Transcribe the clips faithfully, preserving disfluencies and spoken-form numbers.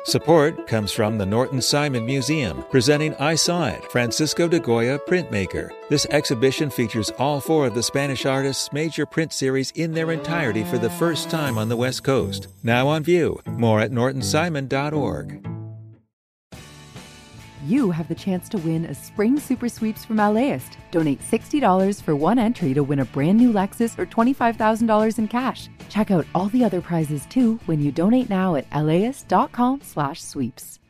Support comes from the Norton Simon Museum, presenting I Saw It, Francisco de Goya Printmaker. This exhibition features all four of the Spanish artist's major print series in their entirety for the first time on the West Coast. Now on view. More at norton simon dot org. You have the chance to win a spring super sweeps from LAist. Donate sixty dollars for one entry to win a brand new Lexus or twenty-five thousand dollars in cash. Check out all the other prizes too when you donate now at laist.com slash sweeps.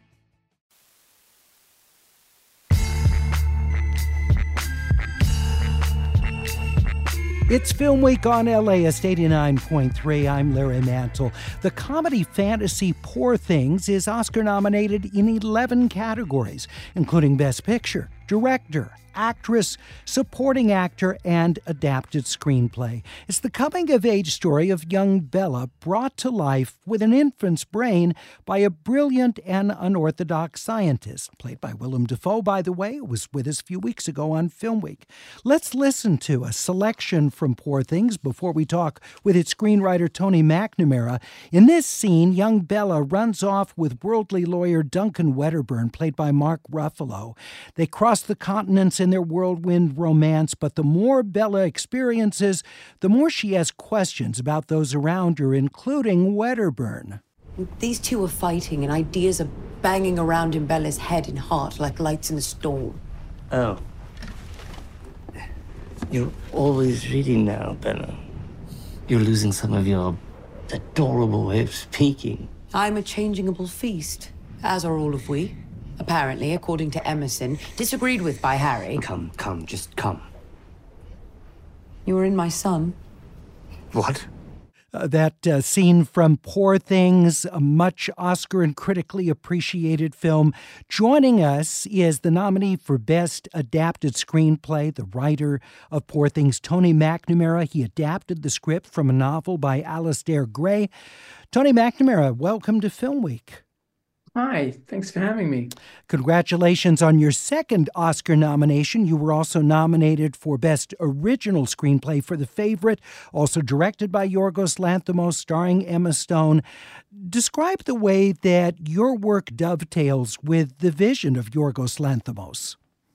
It's Film Week on LAist eighty-nine point three. I'm Larry Mantle. The comedy fantasy Poor Things is Oscar nominated in eleven categories, including Best Picture, Director, Actress, Supporting Actor, and Adapted Screenplay. It's the coming-of-age story of young Bella brought to life with an infant's brain by a brilliant and unorthodox scientist. Played by Willem Dafoe, by the way, who was with us a few weeks ago on Film Week. Let's listen to a selection from Poor Things before we talk with its screenwriter Tony McNamara. In this scene, young Bella runs off with worldly lawyer Duncan Wedderburn, played by Mark Ruffalo. They cross the continents in their whirlwind romance, but the more Bella experiences, the more she has questions about those around her, including Wedderburn. These two are fighting and ideas are banging around in Bella's head and heart like lights in a storm. Oh. You're always reading now, Bella. You're losing some of your adorable way of speaking. I'm a changeable feast, as are all of we. Apparently, according to Emerson, disagreed with by Harry. Come, come, just come. You were in my son. What? Uh, that uh, scene from Poor Things, a much Oscar and critically appreciated film. Joining us is the nominee for Best Adapted Screenplay, the writer of Poor Things, Tony McNamara. He adapted the script from a novel by Alistair Gray. Tony McNamara, welcome to Film Week. Hi, thanks for having me. Congratulations on your second Oscar nomination. You were also nominated for Best Original Screenplay for The Favorite, also directed by Yorgos Lanthimos, starring Emma Stone. Describe the way that your work dovetails with the vision of Yorgos Lanthimos.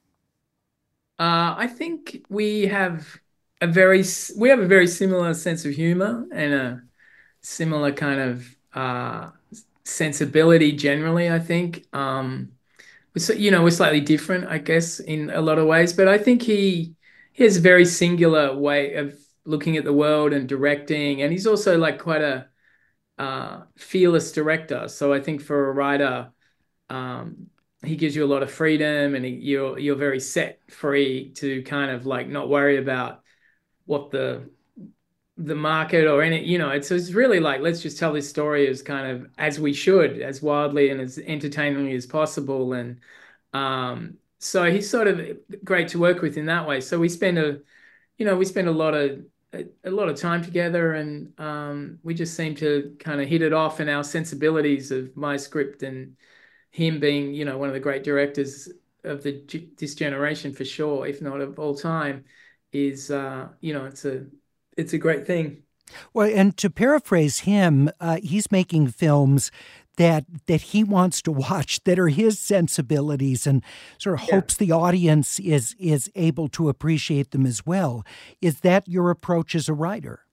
Uh, I think we have a very we have a very similar sense of humor and a similar kind of uh, sensibility generally, I think. Um, so, you know, we're slightly different, I guess, in a lot of ways, but I think he, he has a very singular way of looking at the world and directing, and he's also like quite a uh, fearless director. So I think for a writer, um, he gives you a lot of freedom, and he, you're you're very set free to kind of like not worry about what the the market or any, you know, it's, it's really like, let's just tell this story as kind of as we should, as wildly and as entertainingly as possible. And um, so he's sort of great to work with in that way. So we spend a, you know, we spend a lot of, a, a lot of time together, and um, we just seem to kind of hit it off, and our sensibilities of my script and him being, you know, one of the great directors of the this generation for sure, if not of all time, is, uh, you know, it's a, it's a great thing. Well, and to paraphrase him, uh, he's making films that that he wants to watch, that are his sensibilities, and sort of yeah. hopes the audience is is able to appreciate them as well. Is that your approach as a writer?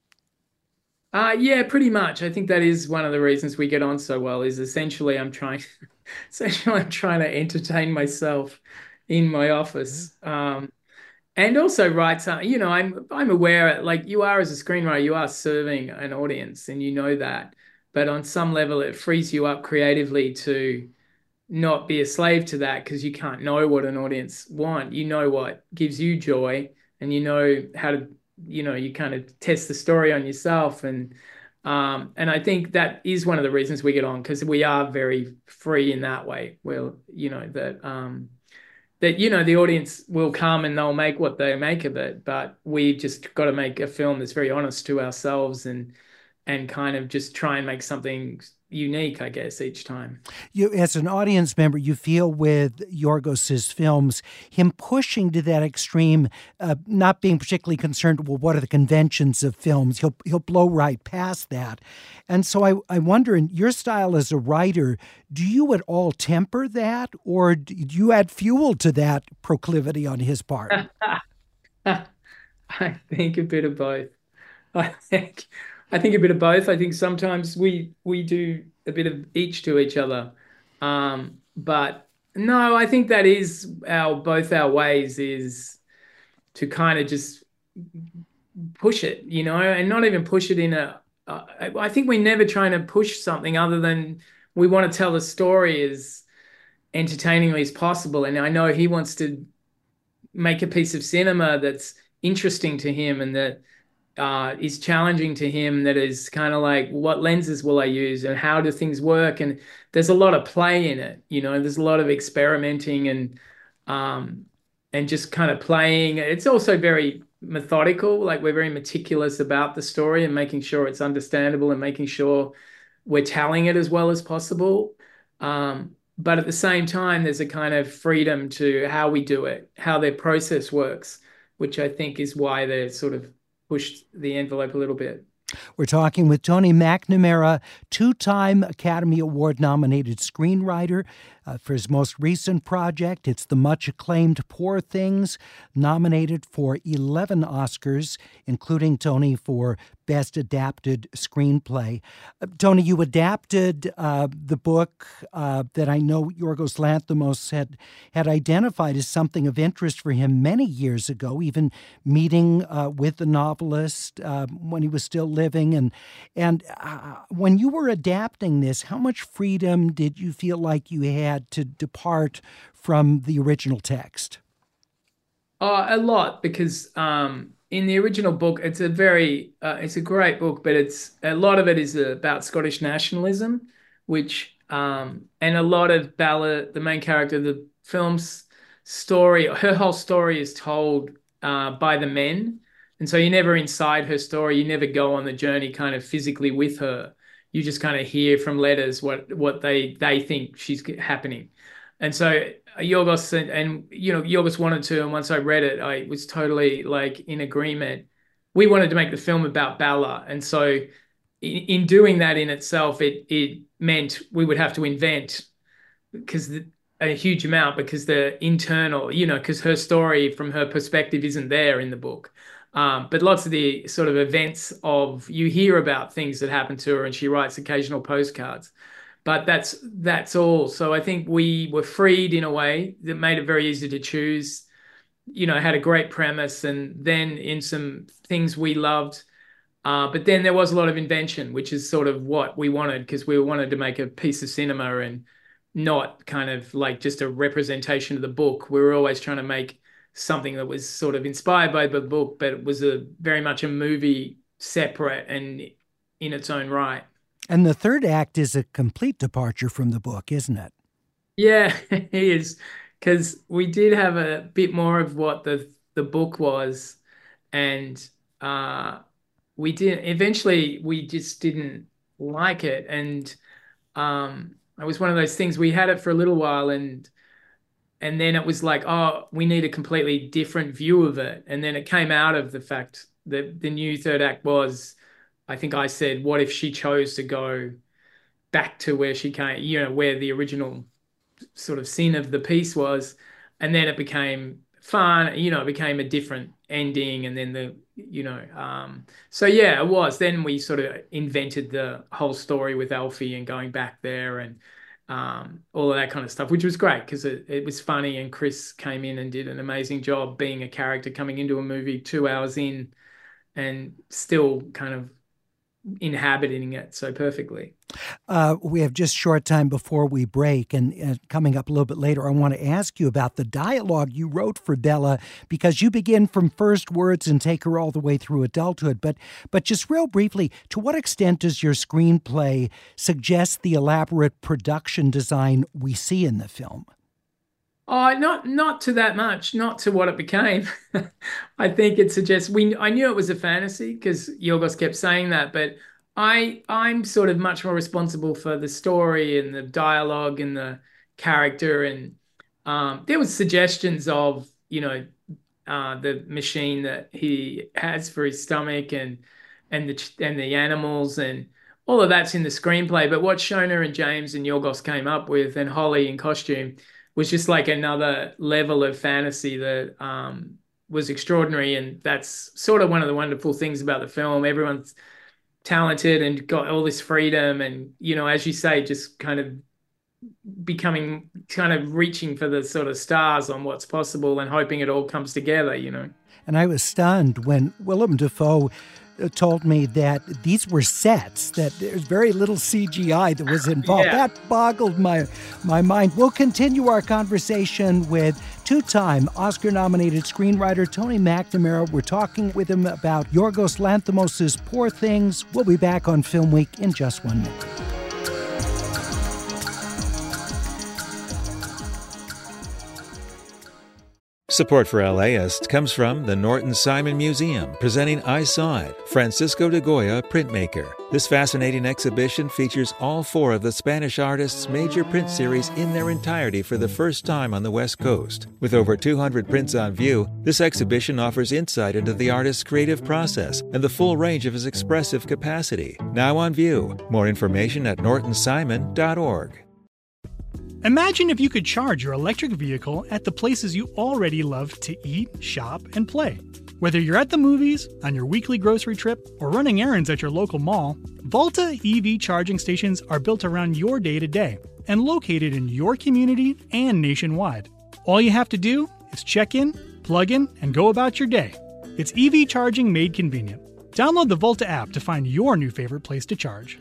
Uh, yeah, pretty much. I think that is one of the reasons we get on so well, is essentially I'm trying, essentially I'm trying to entertain myself in my office. Um, And also write something, you know, I'm I'm aware, like you are as a screenwriter, you are serving an audience, and you know that. But on some level, it frees you up creatively to not be a slave to that, because you can't know what an audience want. You know what gives you joy, and you know how to, you know, you kind of test the story on yourself. And um, and I think that is one of the reasons we get on, because we are very free in that way. Well, you know, that... Um, that, you know, the audience will come and they'll make what they make of it, but we just got to make a film that's very honest to ourselves, and and kind of just try and make something unique, I guess, each time. You, as an audience member, you feel with Yorgos's films, him pushing to that extreme, uh, not being particularly concerned, well, what are the conventions of films? He'll he'll blow right past that. And so I, I wonder, in your style as a writer, do you at all temper that, or do you add fuel to that proclivity on his part? I think a bit of both. I think I think a bit of both. I think sometimes we we do a bit of each to each other. Um, but no, I think that is our both our ways is to kind of just push it, you know, and not even push it in a. Uh, I, I think we're never trying to push something other than we want to tell the story as entertainingly as possible. And I know he wants to make a piece of cinema that's interesting to him and that uh, is challenging to him, that is kind of like, what lenses will I use and how do things work? And there's a lot of play in it, you know, there's a lot of experimenting and um, and just kind of playing. It's also very methodical, like we're very meticulous about the story and making sure it's understandable and making sure we're telling it as well as possible. Um, but at the same time, there's a kind of freedom to how we do it, how their process works, which I think is why they're sort of pushed the envelope a little bit. We're talking with Tony McNamara, two-time Academy Award-nominated screenwriter. Uh, for his most recent project, it's the much-acclaimed Poor Things, nominated for eleven Oscars, including, Tony, for Best Adapted Screenplay. Uh, Tony, you adapted uh, the book uh, that I know Yorgos Lanthimos had, had identified as something of interest for him many years ago, even meeting uh, with the novelist uh, when he was still living. And, and uh, when you were adapting this, how much freedom did you feel like you had to depart from the original text? Uh, a lot, because um, in the original book, it's a very, uh, it's a great book, but it's a lot of it is about Scottish nationalism, which, um, and a lot of Bella, the main character, the film's story, her whole story is told uh, by the men. And so you're never inside her story. You never go on the journey kind of physically with her. You just kind of hear from letters what what they they think she's happening. And so Yorgos and, and you know Yorgos wanted to, and once I read it, I was totally like in agreement. We wanted to make the film about Bella, and so in, in doing that in itself, it it meant we would have to invent because a huge amount because the internal, you know, because her story from her perspective isn't there in the book. Um, but lots of the sort of events of you hear about things that happen to her, and she writes occasional postcards. But that's that's all. So I think we were freed in a way that made it very easy to choose. You know, had a great premise, and then in some things we loved. Uh, but then there was a lot of invention, which is sort of what we wanted, because we wanted to make a piece of cinema and not kind of like just a representation of the book. We were always trying to make something that was sort of inspired by the book, but it was a very much a movie separate and in its own right. And the third act is a complete departure from the book, isn't it? Yeah, it is, because we did have a bit more of what the the book was, and uh, we did eventually we just didn't like it, and um, it was one of those things. We had it for a little while, and And then it was like, oh, we need a completely different view of it. And then it came out of the fact that the new third act was, I think I said, what if she chose to go back to where she came, you know, where the original sort of sin of the piece was. And then it became fun, you know, it became a different ending. And then the, you know, um, so yeah, it was. Then we sort of invented the whole story with Alfie and going back there and, Um, all of that kind of stuff, which was great because it, it was funny, and Chris came in and did an amazing job being a character coming into a movie two hours in and still kind of inhabiting it so perfectly. Uh, we have just short time before we break, and uh, coming up a little bit later, I want to ask you about the dialogue you wrote for Bella, because you begin from first words and take her all the way through adulthood. But, but just real briefly, to what extent does your screenplay suggest the elaborate production design we see in the film? Oh, not not to that much, not to what it became. I think it suggests we. I knew it was a fantasy because Yorgos kept saying that, but I I'm sort of much more responsible for the story and the dialogue and the character and um, there was suggestions of you know uh, the machine that he has for his stomach and and the and the animals and all of that's in the screenplay. But what Shona and James and Yorgos came up with and Holly in costume was just like another level of fantasy that um, was extraordinary. And that's sort of one of the wonderful things about the film. Everyone's talented and got all this freedom and you know as you say just kind of becoming kind of reaching for the sort of stars on what's possible and hoping it all comes together you know And I was stunned when Willem Dafoe uh, told me that these were sets, that there's very little C G I that was involved. Yeah. That boggled my my mind. We'll continue our conversation with two-time Oscar-nominated screenwriter Tony McNamara. We're talking with him about Yorgos Lanthimos' Poor Things. We'll be back on Film Week in just one minute. Support for LAist comes from the Norton Simon Museum, presenting I Saw It, Francisco de Goya printmaker. This fascinating exhibition features all four of the Spanish artist's major print series in their entirety for the first time on the West Coast. With over two hundred prints on view, this exhibition offers insight into the artist's creative process and the full range of his expressive capacity. Now on view. More information at norton simon dot org. Imagine if you could charge your electric vehicle at the places you already love to eat, shop, and play. Whether you're at the movies, on your weekly grocery trip, or running errands at your local mall, Volta E V charging stations are built around your day-to-day and located in your community and nationwide. All you have to do is check in, plug in, and go about your day. It's E V charging made convenient. Download the Volta app to find your new favorite place to charge.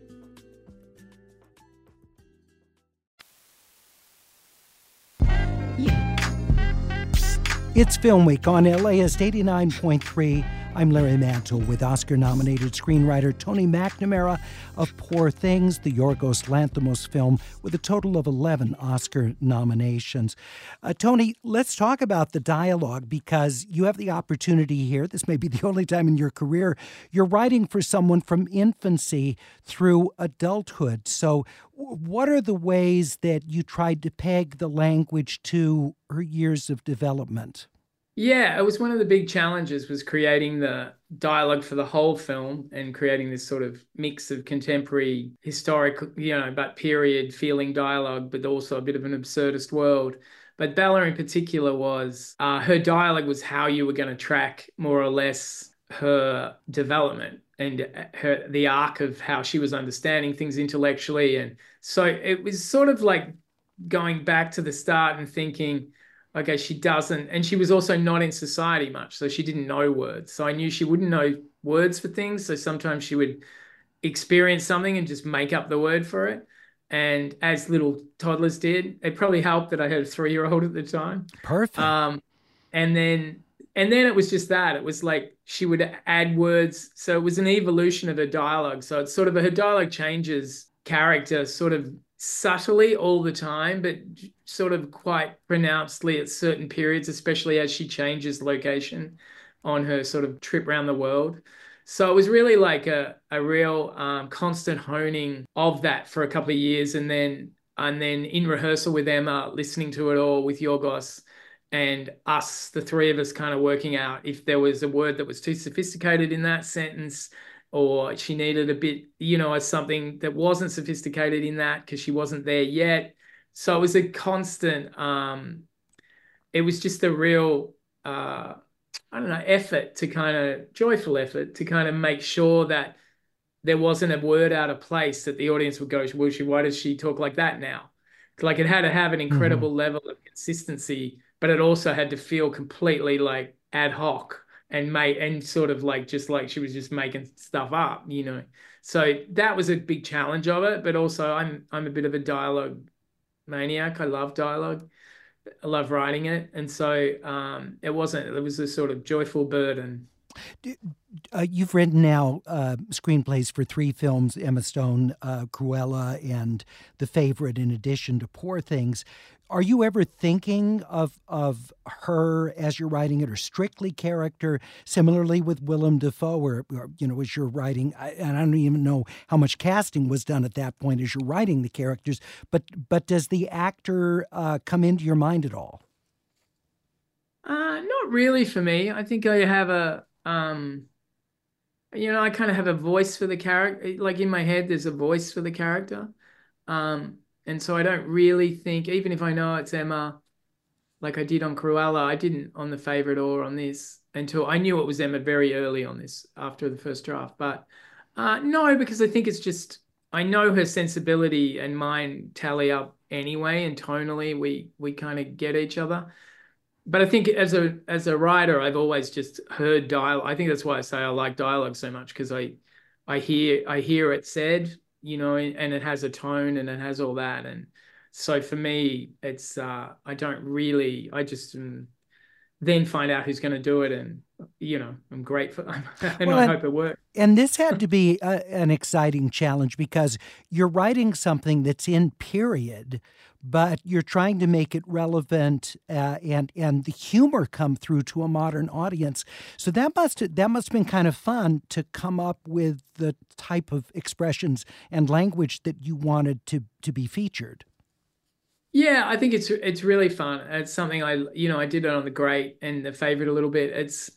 It's Film Week on LAist eighty-nine point three. I'm Larry Mantle with Oscar-nominated screenwriter Tony McNamara of Poor Things, the Yorgos Lanthimos film, with a total of eleven Oscar nominations. Uh, Tony, let's talk about the dialogue because you have the opportunity here. This may be the only time in your career you're writing for someone from infancy through adulthood. So what are the ways that you tried to peg the language to her years of development? Yeah, it was one of the big challenges was creating the dialogue for the whole film and creating this sort of mix of contemporary, historic, you know, but period feeling dialogue, but also a bit of an absurdist world. But Bella in particular was, uh, her dialogue was how you were going to track more or less her development and her the arc of how she was understanding things intellectually. And so it was sort of like going back to the start and thinking, okay, she doesn't, and she was also not in society much, so she didn't know words. So I knew she wouldn't know words for things, so sometimes she would experience something and just make up the word for it. And as little toddlers did, it probably helped that I had a three-year-old at the time. Perfect. Um, and then and then it was just that. It was like she would add words. So it was an evolution of her dialogue. So it's sort of her dialogue changes character sort of subtly all the time, but sort of quite pronouncedly at certain periods, especially as she changes location on her sort of trip around the world. So it was really like a, a real um, constant honing of that for a couple of years. And then, and then in rehearsal with Emma, listening to it all with Yorgos and us, the three of us kind of working out if there was a word that was too sophisticated in that sentence, or she needed a bit, you know, as something that wasn't sophisticated in that because she wasn't there yet. So it was a constant, um, it was just a real, uh, I don't know, effort to kind of, joyful effort to kind of make sure that there wasn't a word out of place that the audience would go, well, she, why does she talk like that now? Like it had to have an incredible mm-hmm. level of consistency, but it also had to feel completely like ad hoc. And made and sort of like just like she was just making stuff up, you know. So that was a big challenge of it. But also, I'm I'm a bit of a dialogue maniac. I love dialogue. I love writing it, and so um, it wasn't. It was a sort of joyful burden. Do, Uh, you've written now uh, screenplays for three films, Emma Stone, uh, Cruella, and The Favorite, in addition to Poor Things. Are you ever thinking of of her as you're writing it, or strictly character? Similarly with Willem Dafoe, or, or you know, as you're writing, I, and I don't even know how much casting was done at that point as you're writing the characters. But but does the actor uh, come into your mind at all? Uh, not really for me. I think I have a um, you know, I kind of have a voice for the character. Like in my head, there's a voice for the character. Um, and so I don't really think, even if I know it's Emma, like I did on Cruella, I didn't on The Favorite or on this until I knew it was Emma very early on this after the first draft. But uh, no, because I think it's just, I know her sensibility and mine tally up anyway, and tonally we we kind of get each other. But I think as a as a writer, I've always just heard dialogue. I think that's why I say I like dialogue so much, because I I hear I hear it said, you know, and it has a tone and it has all that. And so for me, it's uh, I don't really. I just um, then find out who's going to do it, and you know, I'm grateful, and well, I hope it works. And this had to be a, an exciting challenge, because you're writing something that's in period, but you're trying to make it relevant uh, and and the humor come through to a modern audience. So that must that must have been kind of fun to come up with the type of expressions and language that you wanted to to be featured. Yeah, I think it's it's really fun. It's something I you know I did it on The Great and The Favorite a little bit. It's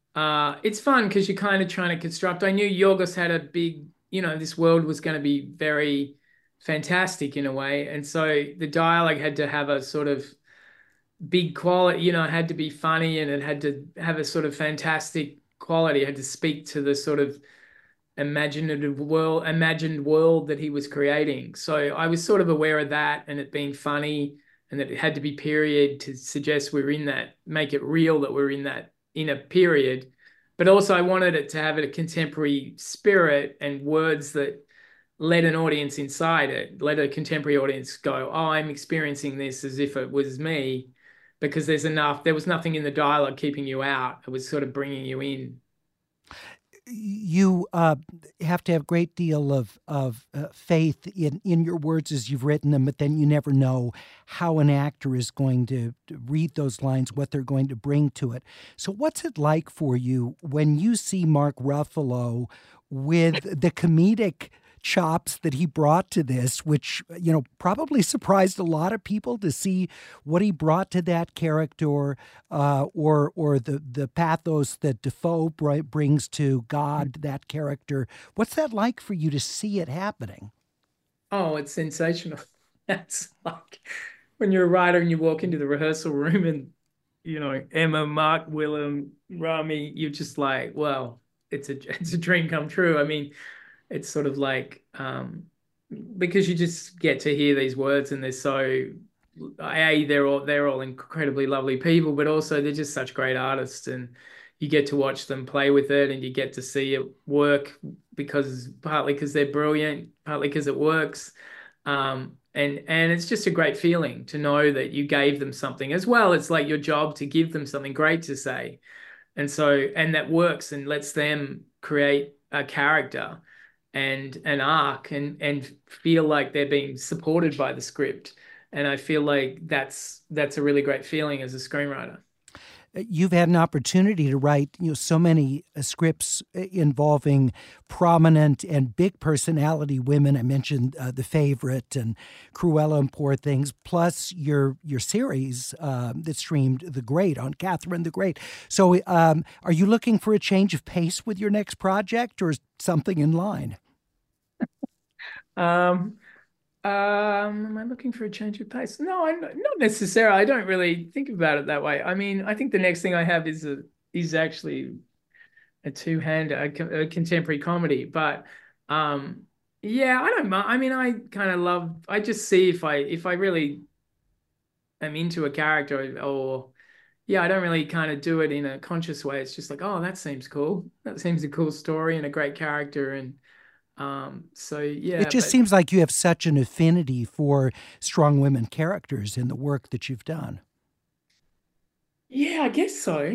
uh it's fun because you're kind of trying to construct. I knew Yorgos had a big, you know, this world was going to be very fantastic in a way, and so the dialogue had to have a sort of big quality, you know, it had to be funny, and it had to have a sort of fantastic quality. It had to speak to the sort of imaginative world imagined world that he was creating. So I was sort of aware of that, and it being funny, and that it had to be period to suggest we're in that, make it real that we're in that in a period. But also I wanted it to have a contemporary spirit and words that let an audience inside it, let a contemporary audience go, oh, I'm experiencing this as if it was me, because there's enough, there was nothing in the dialogue keeping you out. It was sort of bringing you in. You uh, have to have a great deal of, of uh, faith in, in your words as you've written them, but then you never know how an actor is going to, to read those lines, what they're going to bring to it. So what's it like for you when you see Mark Ruffalo with the comedic chops that he brought to this, which, you know, probably surprised a lot of people to see what he brought to that character, uh, or or the, the pathos that Dafoe brings to God, that character. What's that like for you to see it happening? Oh, it's sensational. That's like when you're a writer and you walk into the rehearsal room and, you know, Emma, Mark, Willem, Rami, you're just like, well, it's a, it's a dream come true. I mean, it's sort of like, um, because you just get to hear these words, and they're so, A, they're all, they're all incredibly lovely people, but also they're just such great artists, and you get to watch them play with it, and you get to see it work, because partly because they're brilliant, partly because it works. Um, and, and it's just a great feeling to know that you gave them something as well. It's like your job to give them something great to say. And so, and that works and lets them create a character and an arc, and and feel like they're being supported by the script. And I feel like that's that's a really great feeling as a screenwriter. You've had an opportunity to write, you know, so many uh, scripts involving prominent and big personality women. I mentioned uh, The Favorite and Cruella and Poor Things, plus your your series uh, that streamed The Great on Catherine the Great. So um, are you looking for a change of pace with your next project, or something in line? um. Um, am I looking for a change of pace? No, I'm not necessarily. I don't really think about it that way. I mean, I think the next thing I have is a is actually a two-hander, a, a contemporary comedy. But um, yeah, I don't mind. I mean, I kind of love. I just see if I if I really am into a character, or yeah, I don't really kind of do it in a conscious way. It's just like, oh, that seems cool. That seems a cool story and a great character, and Um, so yeah, it just but, seems like you have such an affinity for strong women characters in the work that you've done. Yeah, I guess so.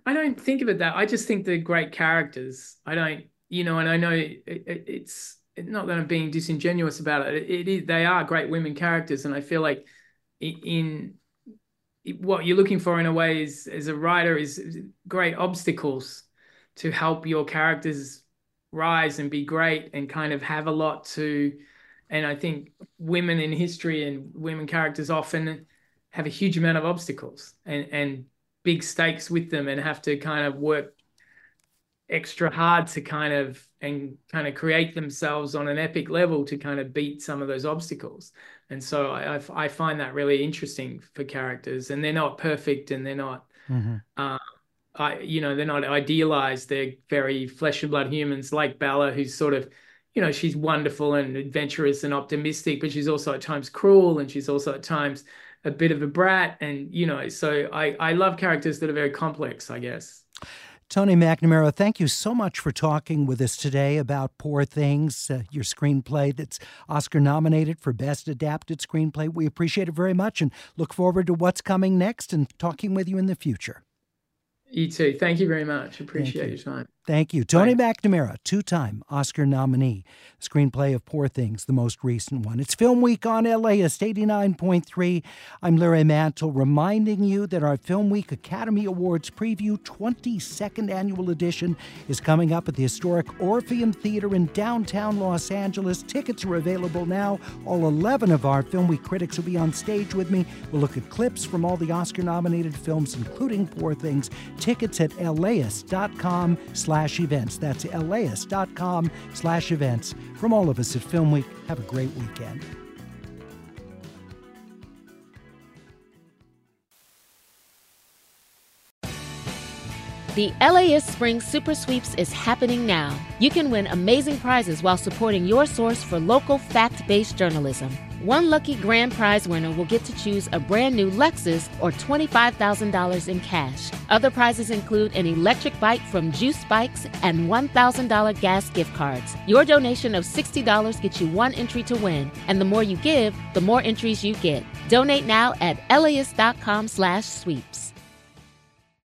I don't think of it that. I just think they're great characters. I don't, you know, and I know it, it, it's not that I'm being disingenuous about it. It, it is, they are great women characters, and I feel like in, in what you're looking for in a way is, as a writer, is great obstacles to help your characters rise and be great and kind of have a lot to. And I think women in history and women characters often have a huge amount of obstacles and, and big stakes with them, and have to kind of work extra hard to kind of and kind of create themselves on an epic level to kind of beat some of those obstacles. And so I, I find that really interesting for characters, and they're not perfect, and they're not, mm-hmm. uh, I, you know, they're not idealized. They're very flesh and blood humans like Bella, who's sort of, you know, she's wonderful and adventurous and optimistic, but she's also at times cruel, and she's also at times a bit of a brat. And, you know, so I, I love characters that are very complex, I guess. Tony McNamara, thank you so much for talking with us today about Poor Things, uh, your screenplay that's Oscar nominated for Best Adapted Screenplay. We appreciate it very much and look forward to what's coming next and talking with you in the future. You too. Thank you very much. Appreciate your time. Thank you. Tony Bye. McNamara, two-time Oscar nominee. Screenplay of Poor Things, the most recent one. It's Film Week on L A ist eighty-nine point three. I'm Larry Mantle, reminding you that our Film Week Academy Awards Preview twenty-second Annual Edition is coming up at the historic Orpheum Theater in downtown Los Angeles. Tickets are available now. All eleven of our Film Week critics will be on stage with me. We'll look at clips from all the Oscar-nominated films, including Poor Things. Tickets at laist.com slash events. That's laist.com slash events. From all of us at Film Week, have a great weekend. The LAist Spring Super Sweeps is happening now. You can win amazing prizes while supporting your source for local fact-based journalism. One lucky grand prize winner will get to choose a brand new Lexus or twenty-five thousand dollars in cash. Other prizes include an electric bike from Juice Bikes and one thousand dollars gas gift cards. Your donation of sixty dollars gets you one entry to win, and the more you give, the more entries you get. Donate now at laist.com slash sweeps.